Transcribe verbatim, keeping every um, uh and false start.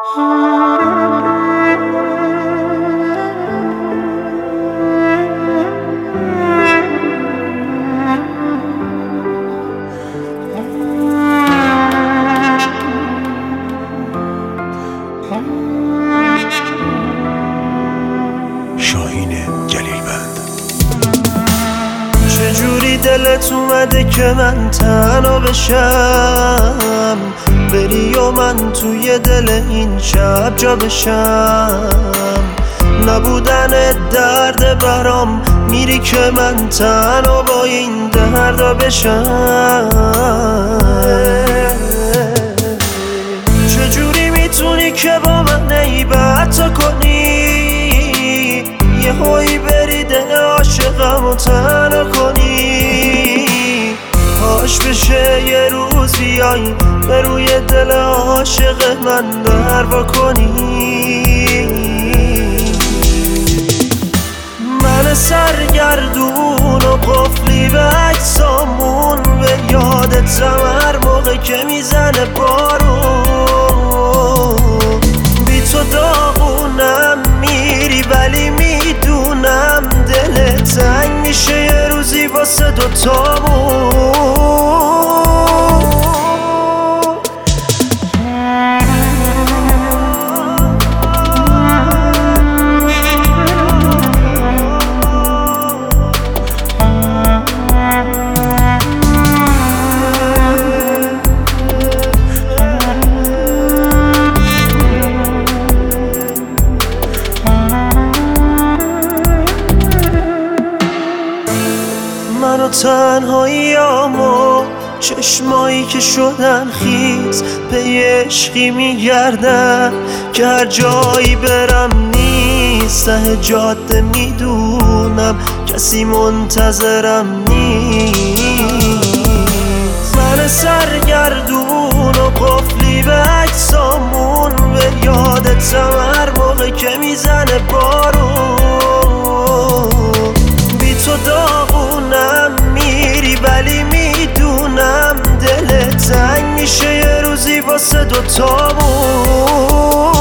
شاهین جلیل‌بند. چجوری دلت اومده که من تنها بشم، بری و من توی دل این شب جا بشم. نبودن درد برام، میری که من تنها با این دردا بشم. چجوری میتونی که با من عیبت کنی، یه هایی بری دل عاشقمو تنها کنی. کاش بشه یه روز بیایی به روی دل عاشق من در وا کنی. من سرگردون و قفلی به عکسامون، به یادتم هر موقع که میزنه بارون. بی تو داغونم میری ولی میدونم دل تنگ میشه یه روزی واسه دوتامون. من و تنهاییامو، چشمایی که شدن خیز به عشقی میگردن که هر جایی برم نیست. ته جاده میدونم کسی منتظرم نیست. من سرگردون و قفلی به عکسامون، به یادتم هر موقع که میزنه بارون. بی تو داغونم میری ولی میدونم دل تنگ میشه یه روزی واسه دوتامون.